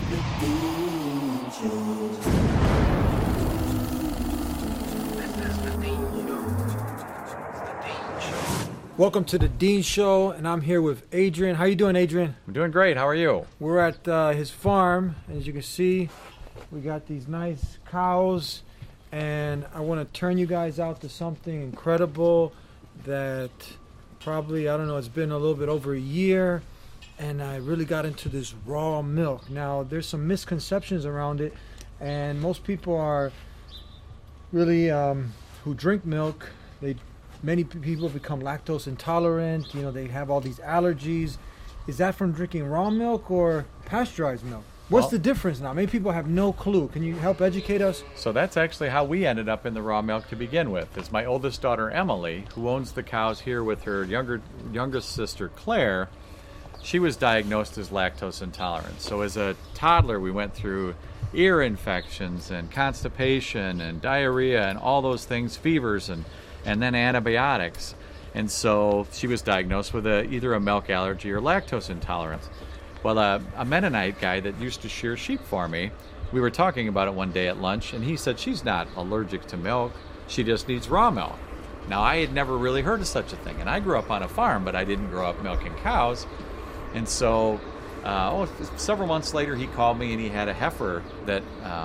Welcome to the Dean Show, and I'm here with Adrian. How you doing, Adrian? I'm doing great. How are you? We're at his farm. As you can see, we got these nice cows, and I want to turn you guys out to something incredible that probably, I don't know, it's been a little bit over a year, and I really got into this raw milk. Now, there's some misconceptions around it, and most people are really, who drink milk, many people become lactose intolerant. You know, they have all these allergies. Is that from drinking raw milk or pasteurized milk? What's the difference now? Many people have no clue. Can you help educate us? So that's actually how we ended up in the raw milk to begin with. It's my oldest daughter, Emily, who owns the cows here with her youngest sister, Claire. She was diagnosed as lactose intolerant. So as a toddler, we went through ear infections and constipation and diarrhea and all those things, fevers and then antibiotics. And so she was diagnosed with either a milk allergy or lactose intolerance. Well, a Mennonite guy that used to shear sheep for me, we were talking about it one day at lunch, and he said she's not allergic to milk, she just needs raw milk. Now, I had never really heard of such a thing, and I grew up on a farm, but I didn't grow up milking cows. And so several months later, he called me, and he had a heifer that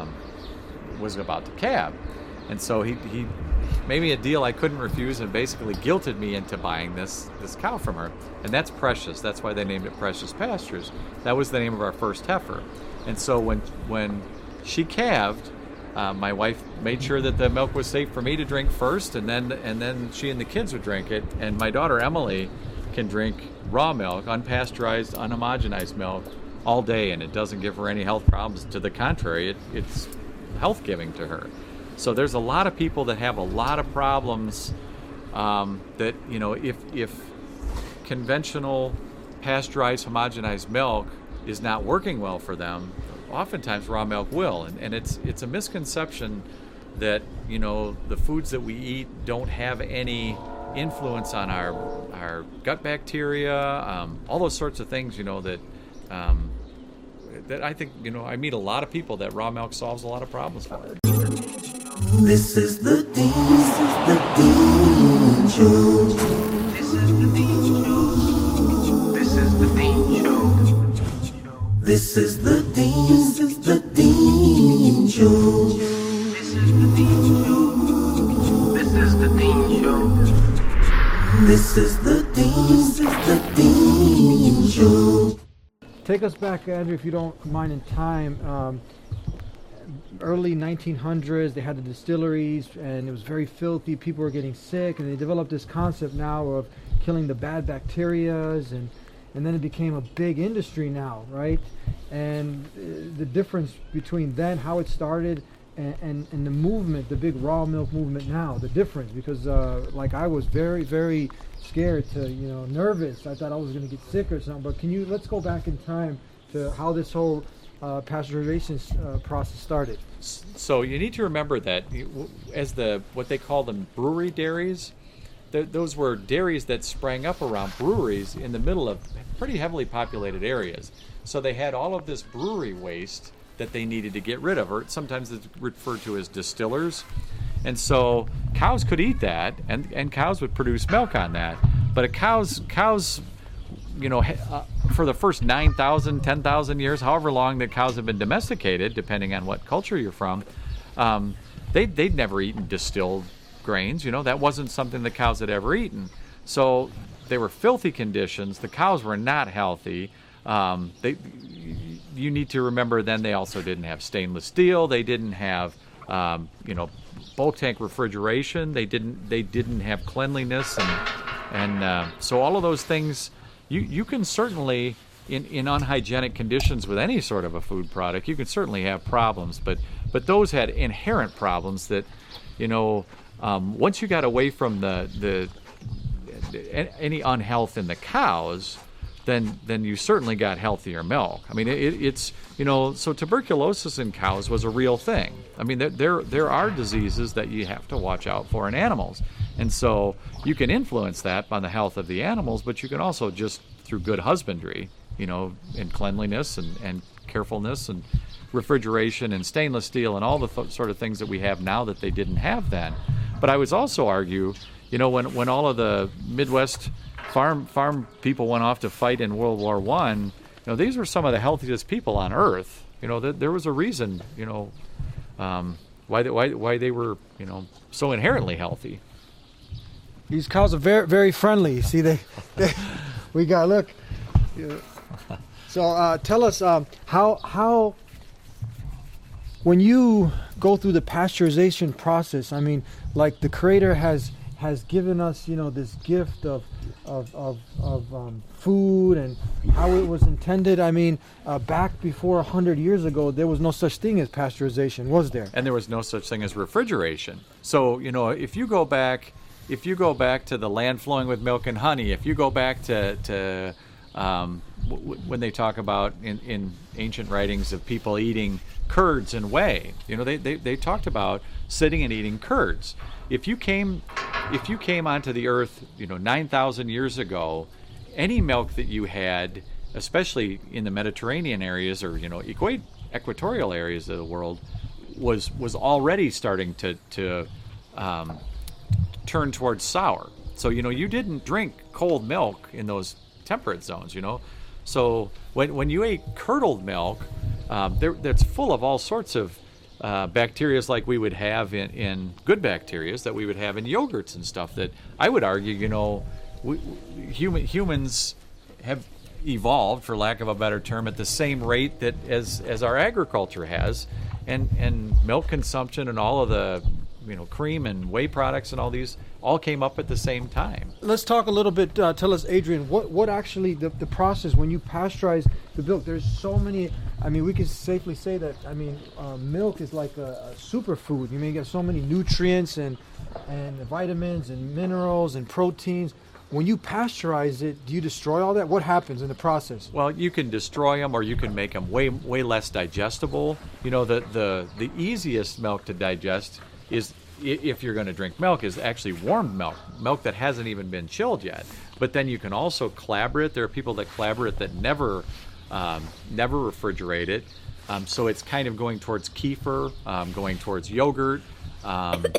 was about to calve. And so he made me a deal I couldn't refuse and basically guilted me into buying this cow from her. And that's Precious. That's why they named it Precious Pastures. That was the name of our first heifer. And so when she calved, my wife made sure that the milk was safe for me to drink first, and then she and the kids would drink it. And my daughter Emily can drink raw milk, unpasteurized, unhomogenized milk all day, and it doesn't give her any health problems. To the contrary, it's health-giving to her. So there's a lot of people that have a lot of problems that, you know, if conventional pasteurized homogenized milk is not working well for them, oftentimes raw milk will. And it's a misconception that, you know, the foods that we eat don't have any influence on our gut bacteria, all those sorts of things, you know, that I think, you know, I meet a lot of people that raw milk solves a lot of problems for. This is the Dean Show. This is the Dean Show. This is the Dean Show. This is the Dean Show. This is the Dean Show. This is the Dean Show. This is the Dean Show. Take us back, Andrew, if you don't mind, in time. Early 1900s, they had the distilleries, and it was very filthy. People were getting sick, and they developed this concept now of killing the bad bacterias, and then it became a big industry now, right? And the difference between then, how it started, and the movement, the big raw milk movement now, the difference, because like I was very, very scared to, you know, nervous. I thought I was going to get sick or something. But let's go back in time to how this whole pasteurization process started. So you need to remember that as what they call them brewery dairies, those were dairies that sprang up around breweries in the middle of pretty heavily populated areas. So they had all of this brewery waste that they needed to get rid of, or sometimes it's referred to as distillers. And so cows could eat that, and cows would produce milk on that. But cows, you know, for the first 9,000, 10,000 years, however long the cows have been domesticated, depending on what culture you're from, they'd never eaten distilled grains. You know, that wasn't something the cows had ever eaten. So they were filthy conditions. The cows were not healthy. You need to remember then they also didn't have stainless steel. They didn't have, you know, bulk tank refrigeration. They didn't have cleanliness, and so all of those things. You can certainly, in unhygienic conditions with any sort of a food product, you can certainly have problems. But those had inherent problems that, you know, once you got away from any unhealth in the cows, then you certainly got healthier milk. I mean, it's, you know, so tuberculosis in cows was a real thing. I mean, there are diseases that you have to watch out for in animals. And so you can influence that on the health of the animals, but you can also just, through good husbandry, you know, and cleanliness and carefulness and refrigeration and stainless steel and all the sort of things that we have now that they didn't have then. But I would also argue, when all of the Midwest farm people went off to fight in World War I, these were some of the healthiest people on Earth. There was a reason, why they were, so inherently healthy. These cows are very, very friendly. See, we got, look. So tell us how when you go through the pasteurization process, I mean, like the Creator has given us, this gift of food and how it was intended. I mean, back before 100 years ago, there was no such thing as pasteurization, was there? And there was no such thing as refrigeration. So, if you go back to the land flowing with milk and honey, if you go back to when they talk about in ancient writings of people eating curds and whey, they talked about sitting and eating curds. If you came onto the earth, 9,000 years ago, any milk that you had, especially in the Mediterranean areas or equatorial areas of the world, was already starting to turn towards sour. So you didn't drink cold milk in those temperate zones. So when you ate curdled milk, that's full of all sorts of bacteria like we would have in good bacteria that we would have in yogurts and stuff. That I would argue, humans have evolved, for lack of a better term, at the same rate that as our agriculture has, and milk consumption and all of the cream and whey products and all these all came up at the same time. Let's talk a little bit. Tell us, Adrian, what actually the process when you pasteurize the milk? There's so many. I mean, we can safely say that. I mean, milk is like a superfood. You may get so many nutrients and vitamins and minerals and proteins. When you pasteurize it, do you destroy all that? What happens in the process? Well, you can destroy them, or you can make them way less digestible. The easiest milk to digest is, if you're going to drink milk, is actually warmed milk that hasn't even been chilled yet. But then you can also clabber it. There are people that clabber it that never refrigerate it. So it's kind of going towards kefir, going towards yogurt. But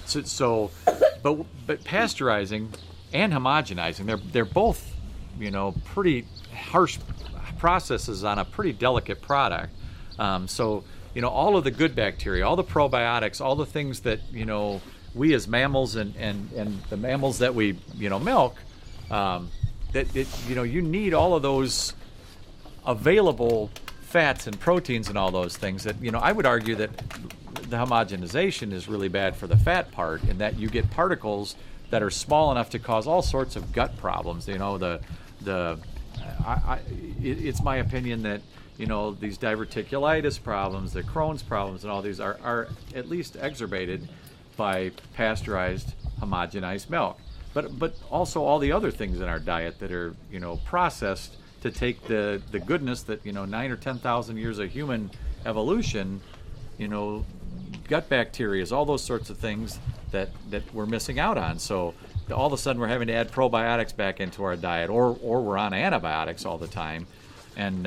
pasteurizing and homogenizing, they're both, pretty harsh processes on a pretty delicate product. So all of the good bacteria, all the probiotics, all the things that, we as mammals and the mammals that we, milk, you need all of those available fats and proteins and all those things that, I would argue that the homogenization is really bad for the fat part, in that you get particles that are small enough to cause all sorts of gut problems. It's my opinion that, these diverticulitis problems, the Crohn's problems, and all these are at least exacerbated by pasteurized, homogenized milk. But also all the other things in our diet that are, processed to take the goodness that, 9 or 10,000 years of human evolution, gut bacteria, all those sorts of things that we're missing out on. So all of a sudden we're having to add probiotics back into our diet, or we're on antibiotics all the time. And,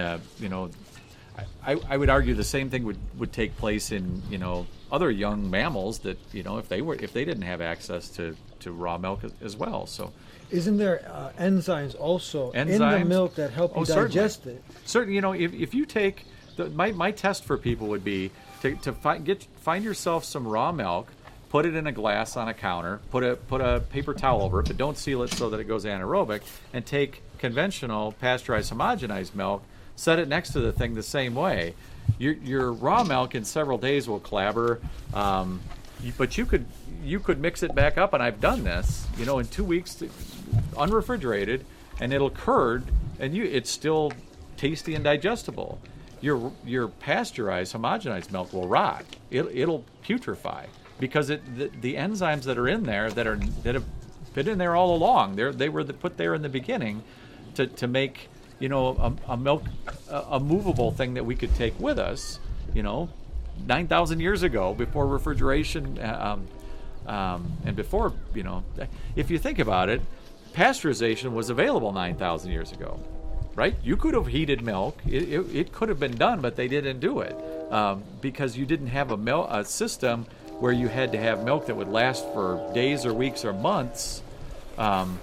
I would argue the same thing would take place in, other young mammals that, if they didn't have access to raw milk as well. So isn't there enzymes also in the milk that help you digest it? Certainly, if you take my test for people would be to find yourself some raw milk, put it in a glass on a counter, put a paper towel over it, but don't seal it so that it goes anaerobic, and take conventional pasteurized homogenized milk, set it next to the thing the same way. Your raw milk in several days will clabber, but you could mix it back up, and I've done this, in 2 weeks, unrefrigerated, and it'll curd, and it's still tasty and digestible. Your pasteurized homogenized milk will rot. It'll putrefy, because the enzymes that are in there that have been in there all along, they were put there in the beginning to make a milk, a movable thing that we could take with us, 9,000 years ago, before refrigeration, and before, if you think about it, pasteurization was available 9,000 years ago. right? You could have heated milk. It could have been done, but they didn't do it because you didn't have a system where you had to have milk that would last for days or weeks or months, and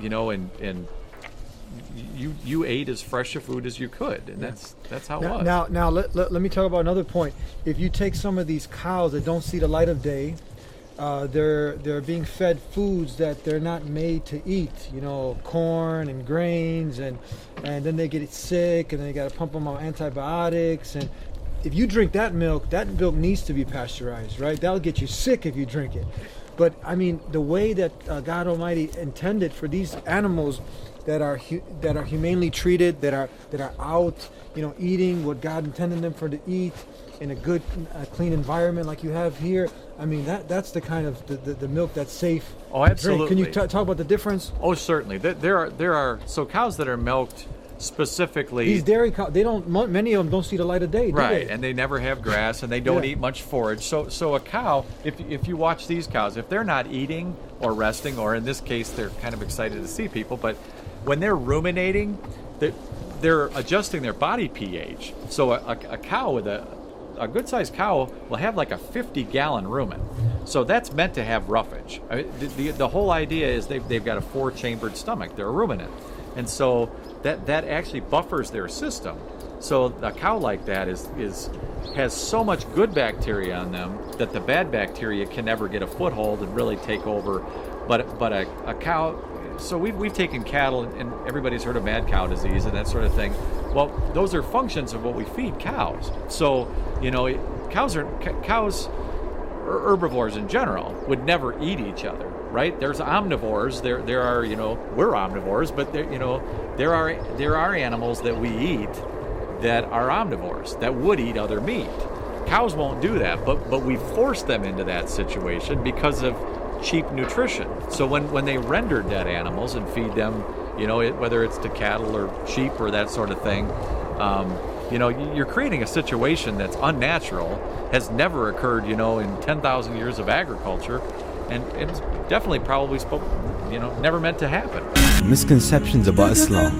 you ate as fresh a food as you could, and that's how it was. Now let me talk about another point. If you take some of these cows that don't see the light of day, they're being fed foods that they're not made to eat. Corn and grains, and then they get sick, and they got to pump them on antibiotics. And if you drink that milk needs to be pasteurized, right? That'll get you sick if you drink it. But I mean, the way that God Almighty intended for these animals that are humanely treated, that are out, eating what God intended them for to eat in a good, clean environment like you have here. I mean, that's the kind of the milk that's safe. Oh, absolutely. Can you talk about the difference? Oh, certainly. There are cows that are milked specifically. These dairy cows, many of them don't see the light of day, do right? they? And they never have grass, and they don't eat much forage. So a cow, if you watch these cows, if they're not eating or resting, or in this case, they're kind of excited to see people, but when they're ruminating, they're adjusting their body pH. So a cow with a good-sized cow will have like a 50-gallon rumen. So that's meant to have roughage. I mean, the whole idea is they've got a 4-chambered stomach. They're a ruminant. And so that actually buffers their system. So a cow like that has so much good bacteria on them that the bad bacteria can never get a foothold and really take over. But a cow, so we've taken cattle, and everybody's heard of mad cow disease and that sort of thing. Well, those are functions of what we feed cows. So cows or herbivores in general would never eat each other, right? There's omnivores. There are we're omnivores, but there are animals that we eat that are omnivores that would eat other meat. Cows won't do that, but we force them into that situation because of cheap nutrition. So when they render dead animals and feed them, whether it's to cattle or sheep or that sort of thing, you're creating a situation that's unnatural, has never occurred, in 10,000 years of agriculture, and it's definitely probably never meant to happen. Misconceptions about Islam.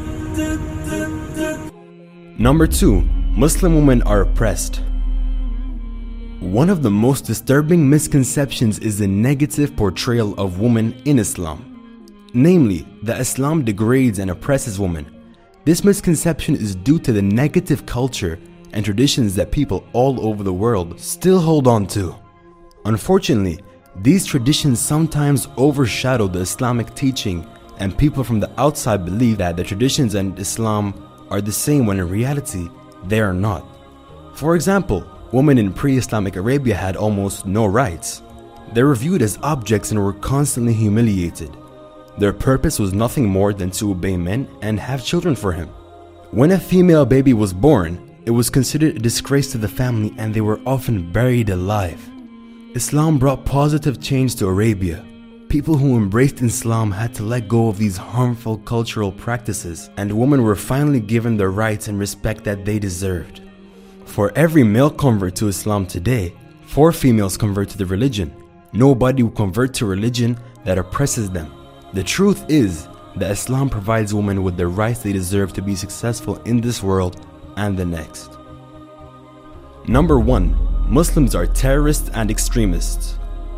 Number 2, Muslim women are oppressed. One of the most disturbing misconceptions is the negative portrayal of women in Islam. Namely, that Islam degrades and oppresses women. This misconception is due to the negative culture and traditions that people all over the world still hold on to. Unfortunately, these traditions sometimes overshadow the Islamic teaching, and people from the outside believe that the traditions and Islam are the same when in reality, they are not. For example, women in pre-Islamic Arabia had almost no rights. They were viewed as objects and were constantly humiliated. Their purpose was nothing more than to obey men and have children for him. When a female baby was born, it was considered a disgrace to the family, and they were often buried alive. Islam brought positive change to Arabia. People who embraced Islam had to let go of these harmful cultural practices, and women were finally given the rights and respect that they deserved. For every male convert to Islam today, 4 females convert to the religion. Nobody will convert to a religion that oppresses them. The truth is that Islam provides women with the rights they deserve to be successful in this world and the next. Number 1. Muslims are terrorists and extremists.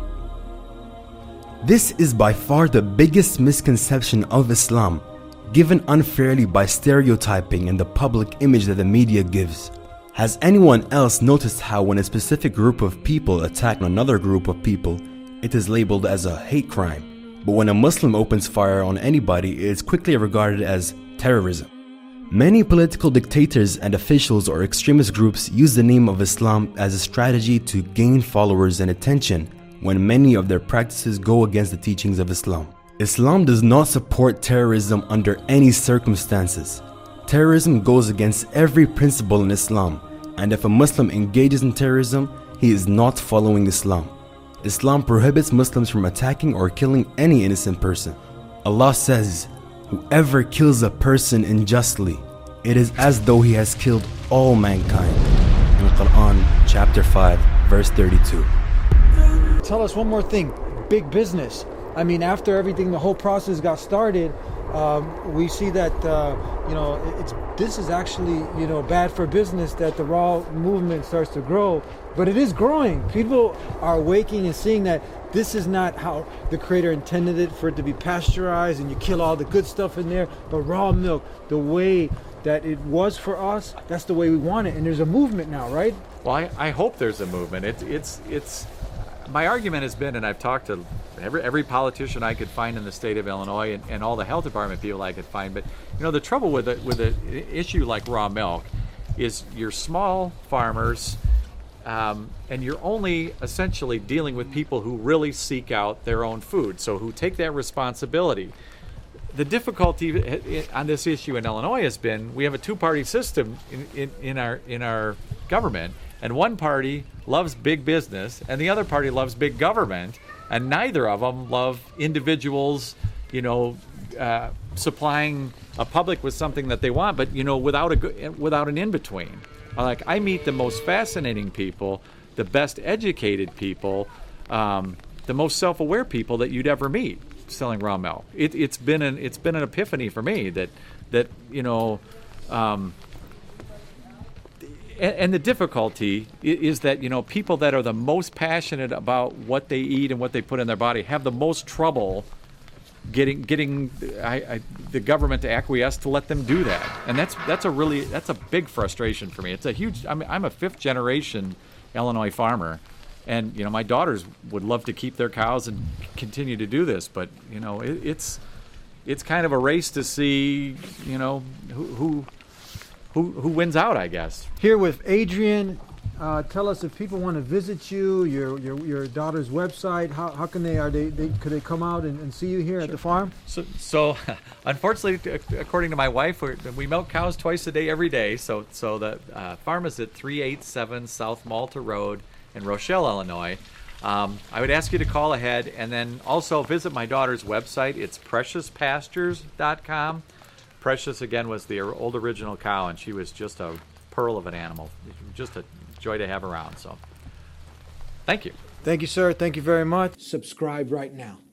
This is by far the biggest misconception of Islam, given unfairly by stereotyping and the public image that the media gives. Has anyone else noticed how when a specific group of people attack another group of people, it is labeled as a hate crime? But when a Muslim opens fire on anybody, it is quickly regarded as terrorism. Many political dictators and officials or extremist groups use the name of Islam as a strategy to gain followers and attention when many of their practices go against the teachings of Islam. Islam does not support terrorism under any circumstances. Terrorism goes against every principle in Islam, and if a Muslim engages in terrorism, he is not following Islam. Islam prohibits Muslims from attacking or killing any innocent person. Allah says, "Whoever kills a person unjustly, it is as though he has killed all mankind." In Quran chapter 5 verse 32. Tell us one more thing. Big business. I mean, after everything, the whole process got started, We see that this is actually bad for business that the raw movement starts to grow, but it is growing. People are awakening and seeing that this is not how the Creator intended it, for it to be pasteurized and you kill all the good stuff in there, but raw milk, the way that it was for us, that's the way we want it. And there's a movement now, right? Well, I hope there's a movement. It's my argument has been, and I've talked to every politician I could find in the state of Illinois and all the health department people I could find. But the trouble with an issue like raw milk is you're small farmers, and you're only essentially dealing with people who really seek out their own food, so who take that responsibility. The difficulty on this issue in Illinois has been we have a two-party system in our government, and one party loves big business and the other party loves big government, and neither of them love individuals, supplying a public with something that they want, but without an in-between. Like, I meet the most fascinating people, the best educated people, the most self-aware people that you'd ever meet selling raw milk. It's been an epiphany for me that and the difficulty is that people that are the most passionate about what they eat and what they put in their body have the most trouble getting the government to acquiesce to let them do that, and that's a big frustration for me. It's a huge. I'm a fifth generation Illinois farmer, and my daughters would love to keep their cows and continue to do this, but it's kind of a race to see who wins out, I guess. Here with Adrian. Tell us, if people want to visit you, your daughter's website, how can could they come out and see you here at the farm? So unfortunately, according to my wife, we milk cows twice a day, every day. So the farm is at 387 South Malta Road in Rochelle, Illinois. I would ask you to call ahead, and then also visit my daughter's website. It's preciouspastures.com. Precious, again, was the old original cow, and she was just a pearl of an animal. Just a joy to have around. So thank you. Thank you, sir. Thank you very much. Subscribe right now.